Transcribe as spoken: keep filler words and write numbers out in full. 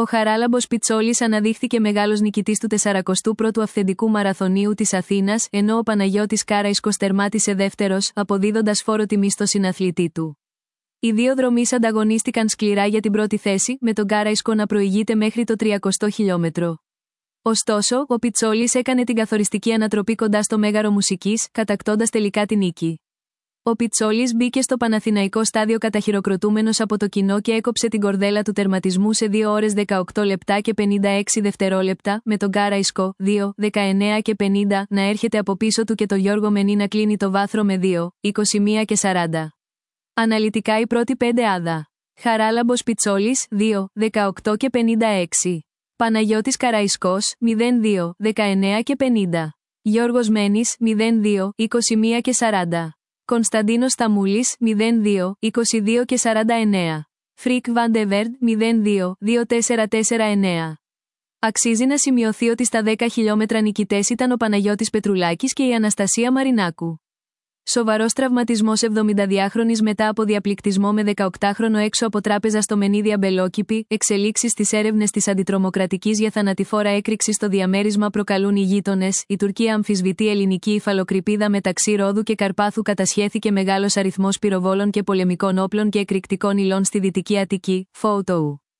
Ο Χαράλαμπος Πιτσόλης αναδείχθηκε μεγάλος νικητής του σαρανταοστού πρώτου αυθεντικού μαραθωνίου της Αθήνας, ενώ ο Παναγιώτης Καραϊσκός τερμάτισε δεύτερος, αποδίδοντας φόρο τιμής στο συναθλητή του. Οι δύο δρομείς ανταγωνίστηκαν σκληρά για την πρώτη θέση, με τον Καραϊσκό να προηγείται μέχρι το τριακοστό χιλιόμετρο. Ωστόσο, ο Πιτσόλης έκανε την καθοριστική ανατροπή κοντά στο Μέγαρο Μουσικής, κατακτώντας τελικά την νίκη. Ο Πιτσόλης μπήκε στο Παναθηναϊκό στάδιο καταχειροκροτούμενος από το κοινό και έκοψε την κορδέλα του τερματισμού σε δύο ώρες δεκαοκτώ λεπτά και πενήντα έξι δευτερόλεπτα, με τον Καραϊσκό, δύο, δεκαεννέα και πενήντα, να έρχεται από πίσω του και το Γιώργο Μενή να κλείνει το βάθρο με δύο, είκοσι ένα και σαράντα. Αναλυτικά η πρώτη πεντάδα. Χαράλαμπος Πιτσόλης, δύο, δεκαοκτώ και πενήντα έξι. Παναγιώτης Καραϊσκός, μηδέν δύο, δεκαεννέα και πενήντα. Γιώργος Μένης, μηδέν δύο, είκοσι ένα και σαράντα. Κωνσταντίνος Σταμούλης, μηδέν δύο, είκοσι δύο και σαράντα εννέα. Φρικ Βαντεβέρντ, μηδέν δύο, δύο τέσσερα τέσσερα εννέα. Αξίζει να σημειωθεί ότι στα δέκα χιλιόμετρα νικητές ήταν ο Παναγιώτης Πετρουλάκης και η Αναστασία Μαρινάκου. Σοβαρός τραυματισμός εβδομηνταδυάχρονης μετά από διαπληκτισμό με δεκαοκτάχρονο έξω από τράπεζα στο Μενίδη Αμπελόκηπη, εξελίξεις στις έρευνες της αντιτρομοκρατικής για θανατηφόρα έκρηξη στο διαμέρισμα προκαλούν οι γείτονες. Η Τουρκία αμφισβητεί ελληνική υφαλοκρηπίδα μεταξύ Ρόδου και Καρπάθου. Κατασχέθηκε μεγάλος αριθμός πυροβόλων και πολεμικών όπλων και εκρηκτικών υλών στη Δυτική Αττική. Φόουτοου.